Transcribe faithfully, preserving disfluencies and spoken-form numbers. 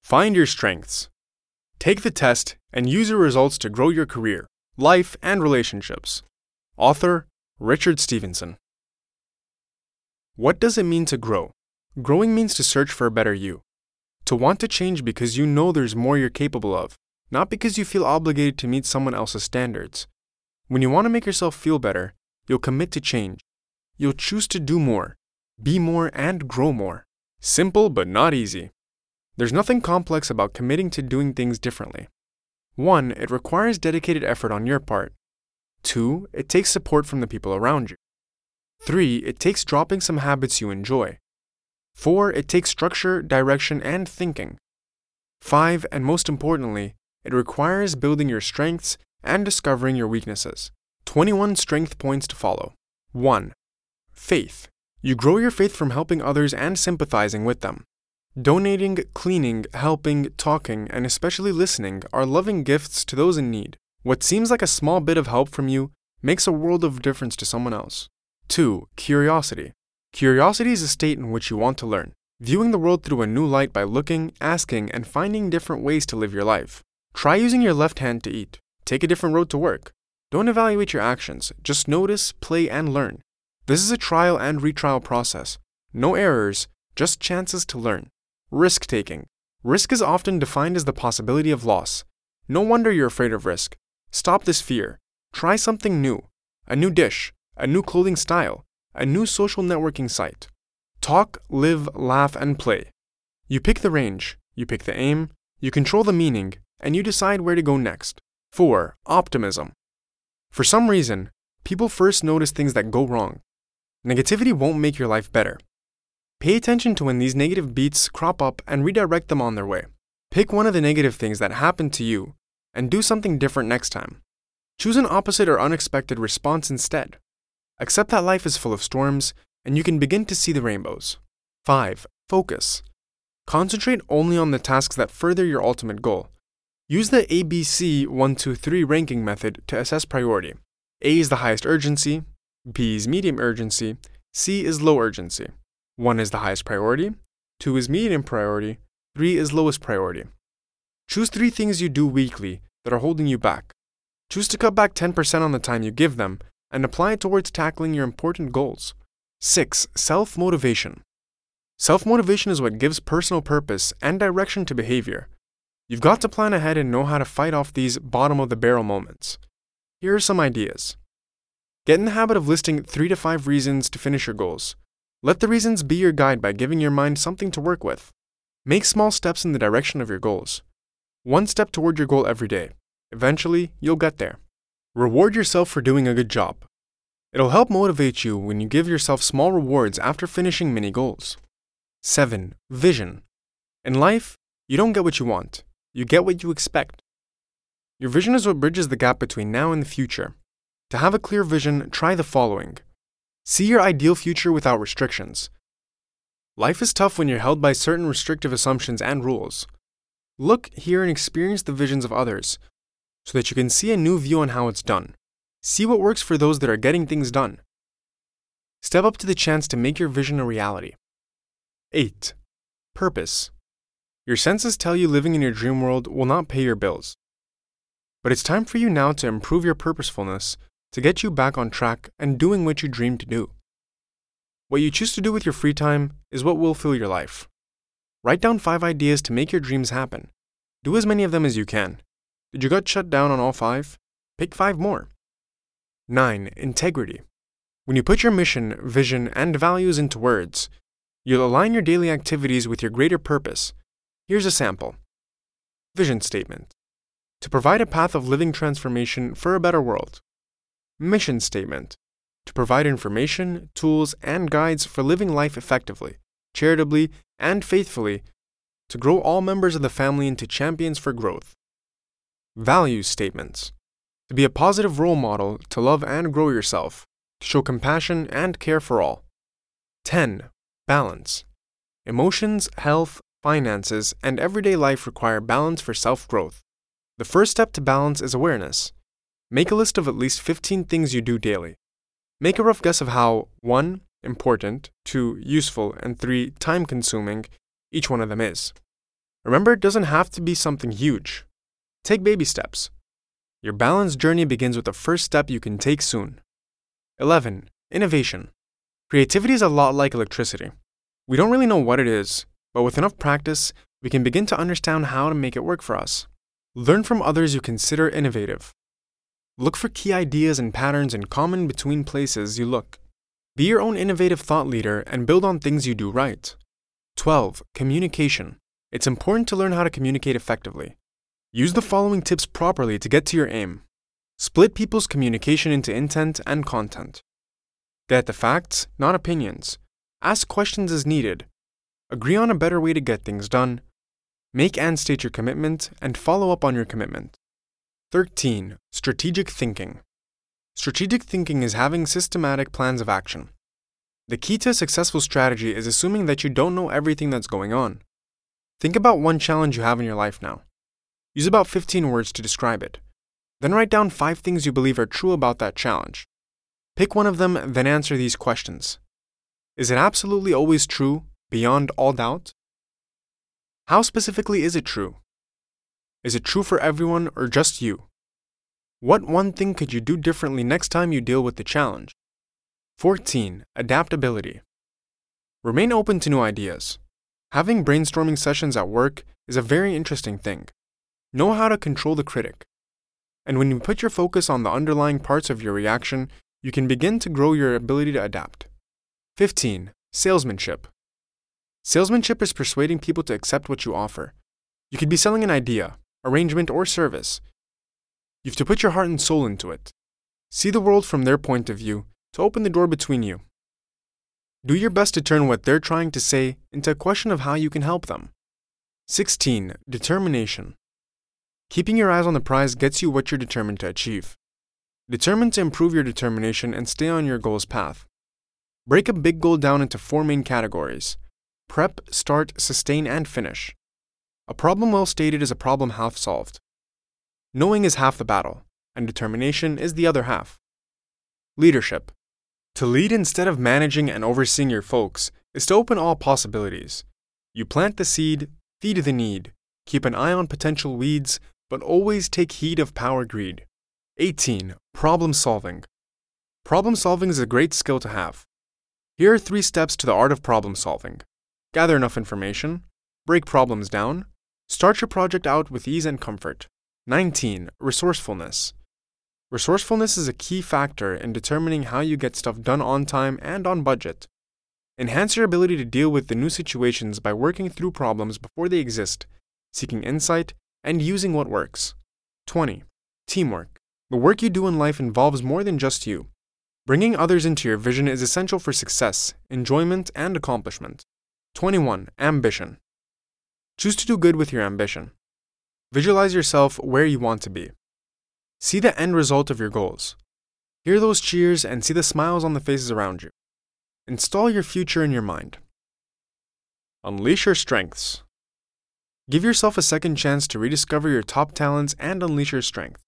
Find your strengths. Take the test and use your results to grow your career, life, and relationships. Author, Richard Stevenson. What does it mean to grow? Growing means to search for a better you. To want to change because you know there's more you're capable of, not because you feel obligated to meet someone else's standards. When you want to make yourself feel better, you'll commit to change. You'll choose to do more, be more, and grow more. Simple but not easy. There's nothing complex about committing to doing things differently. One, it requires dedicated effort on your part. Two, it takes support from the people around you. Three, it takes dropping some habits you enjoy. Four, it takes structure, direction, and thinking. Five, and most importantly, it requires building your strengths and discovering your weaknesses. twenty-one strength points to follow. one. Faith. You grow your faith from helping others and sympathizing with them. Donating, cleaning, helping, talking, and especially listening are loving gifts to those in need. What seems like a small bit of help from you makes a world of difference to someone else. two. Curiosity. Curiosity is a state in which you want to learn, viewing the world through a new light by looking, asking, and finding different ways to live your life. Try using your left hand to eat. Take a different road to work. Don't evaluate your actions, just notice, play, and learn. This is a trial and retrial process. No errors, just chances to learn. Risk-taking. Risk is often defined as the possibility of loss. No wonder you're afraid of risk. Stop this fear. Try something new. A new dish, a new clothing style, a new social networking site. Talk, live, laugh, and play. You pick the range, you pick the aim, you control the meaning, and you decide where to go next. four. Optimism. For some reason, people first notice things that go wrong. Negativity won't make your life better. Pay attention to when these negative beats crop up and redirect them on their way. Pick one of the negative things that happened to you and do something different next time. Choose an opposite or unexpected response instead. Accept that life is full of storms and you can begin to see the rainbows. five. Focus. Concentrate only on the tasks that further your ultimate goal. Use the A B C one two three ranking method to assess priority. A is the highest urgency, B is medium urgency, C is low urgency. one is the highest priority, two is medium priority, three is lowest priority. Choose three things you do weekly that are holding you back. Choose to cut back ten percent on the time you give them and apply it towards tackling your important goals. six. Self-motivation. Self-motivation is what gives personal purpose and direction to behavior. You've got to plan ahead and know how to fight off these bottom-of-the-barrel moments. Here are some ideas. Get in the habit of listing three to five reasons to finish your goals. Let the reasons be your guide by giving your mind something to work with. Make small steps in the direction of your goals. One step toward your goal every day. Eventually, you'll get there. Reward yourself for doing a good job. It'll help motivate you when you give yourself small rewards after finishing mini goals. seven. Vision. In life, you don't get what you want. You get what you expect. Your vision is what bridges the gap between now and the future. To have a clear vision, try the following. See your ideal future without restrictions. Life is tough when you're held by certain restrictive assumptions and rules. Look, hear, and experience the visions of others so that you can see a new view on how it's done. See what works for those that are getting things done. Step up to the chance to make your vision a reality. eight. Purpose. Your senses tell you living in your dream world will not pay your bills. But it's time for you now to improve your purposefulness to get you back on track and doing what you dream to do. What you choose to do with your free time is what will fill your life. Write down five ideas to make your dreams happen. Do as many of them as you can. Did your gut shut down on all five? Pick five more. nine. Integrity. When you put your mission, vision, and values into words, you'll align your daily activities with your greater purpose. Here's a sample. Vision statement. To provide a path of living transformation for a better world. Mission statement. To provide information, tools, and guides for living life effectively, charitably, and faithfully, to grow all members of the family into champions for growth. Values statements. To be a positive role model to love and grow yourself, to show compassion and care for all. ten. Balance. Emotions, health, finances, and everyday life require balance for self-growth. The first step to balance is awareness. Make a list of at least fifteen things you do daily. Make a rough guess of how one. Important, two. Useful, and three. Time-consuming each one of them is. Remember, it doesn't have to be something huge. Take baby steps. Your balanced journey begins with the first step you can take soon. eleven. Innovation. Creativity is a lot like electricity. We don't really know what it is, but with enough practice, we can begin to understand how to make it work for us. Learn from others you consider innovative. Look for key ideas and patterns in common between places you look. Be your own innovative thought leader and build on things you do right. twelve. Communication. It's important to learn how to communicate effectively. Use the following tips properly to get to your aim. Split people's communication into intent and content. Get the facts, not opinions. Ask questions as needed. Agree on a better way to get things done. Make and state your commitment and follow up on your commitment. thirteen. Strategic thinking. Strategic thinking is having systematic plans of action. The key to a successful strategy is assuming that you don't know everything that's going on. Think about one challenge you have in your life now. Use about fifteen words to describe it. Then write down five things you believe are true about that challenge. Pick one of them, then answer these questions. Is it absolutely always true, beyond all doubt? How specifically is it true? Is it true for everyone or just you? What one thing could you do differently next time you deal with the challenge? fourteen. Adaptability. Remain open to new ideas. Having brainstorming sessions at work is a very interesting thing. Know how to control the critic. And when you put your focus on the underlying parts of your reaction, you can begin to grow your ability to adapt. fifteen. Salesmanship. Salesmanship is persuading people to accept what you offer. You could be selling an idea, arrangement, or service. You have to put your heart and soul into it. See the world from their point of view to open the door between you. Do your best to turn what they're trying to say into a question of how you can help them. sixteen. Determination. Keeping your eyes on the prize gets you what you're determined to achieve. Determined to improve your determination and stay on your goal's path. Break a big goal down into four main categories: prep, start, sustain, and finish. A problem well stated is a problem half solved. Knowing is half the battle, and determination is the other half. Leadership. To lead instead of managing and overseeing your folks is to open all possibilities. You plant the seed, feed the need, keep an eye on potential weeds, but always take heed of power greed. eighteen. Problem solving. Problem solving is a great skill to have. Here are three steps to the art of problem solving. Gather enough information, break problems down, start your project out with ease and comfort. nineteen. Resourcefulness. Resourcefulness is a key factor in determining how you get stuff done on time and on budget. Enhance your ability to deal with the new situations by working through problems before they exist, seeking insight, and using what works. twenty. Teamwork. The work you do in life involves more than just you. Bringing others into your vision is essential for success, enjoyment, and accomplishment. twenty-one. Ambition. Choose to do good with your ambition. Visualize yourself where you want to be. See the end result of your goals. Hear those cheers and see the smiles on the faces around you. Install your future in your mind. Unleash your strengths. Give yourself a second chance to rediscover your top talents and unleash your strength.